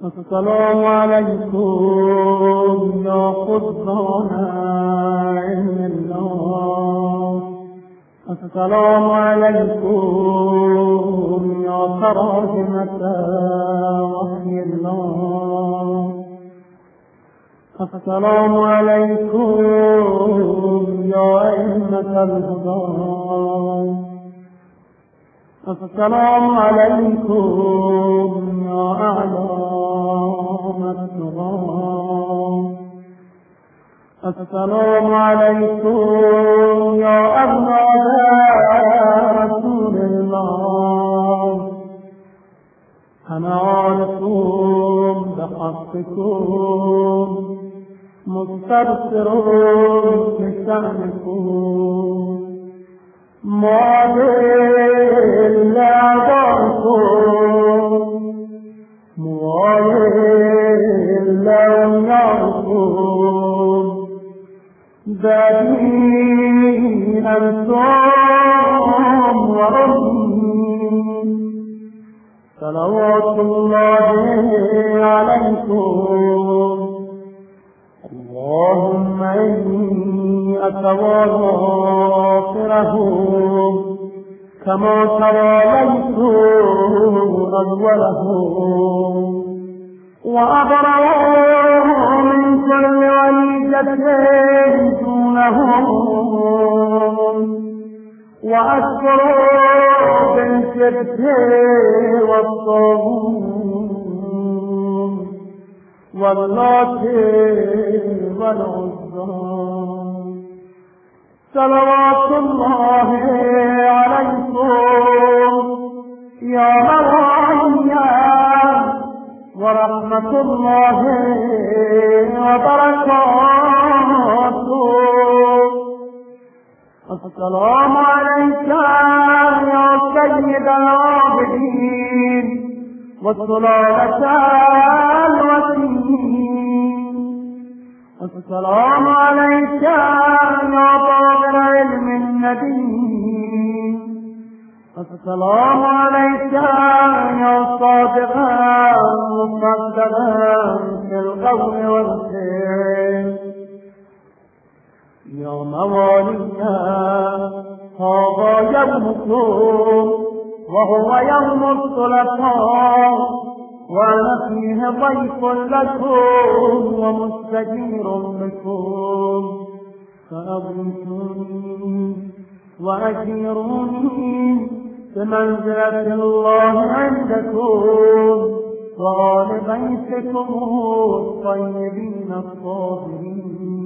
السلام عليكم يا خزان علم الله. السلام عليكم يا تراجمة وحي الله. السلام عليكم يا أئمة الهدى. السلام عليكم يا أعلام التقى. السلام عليكم يا أبناء رسول الله. حنانكم بحقكم مستبصرون بشأنكم. موالي لعباركم موالي لوناركم. دادي أنتم وأمي صلوات الله عليكم. اللهم إني أتواضع آخرهم كما تواليت أولهم، وأبرأ من كل وليدة دونهم، وأشكر بالشرك والطاغوت واللات والعزى. صلوات الله عليكم يا مولاي، ورحمة الله وبركاته. السلام عليك يا سيد العابدين والسلالة الوسيم. السلام عليك يا طاهر علم النبي. السلام عليك يا صادقا مصدقا في القول والفعل. يا موالي هذا يومكم وهو يوم الثلاثاء، وأنا فيه ضيف لكم ومستجير بكم، فأغيثوني وأجيروني بمنزلة الله عندكم وآل بيتكم الطيبين الطاهرين.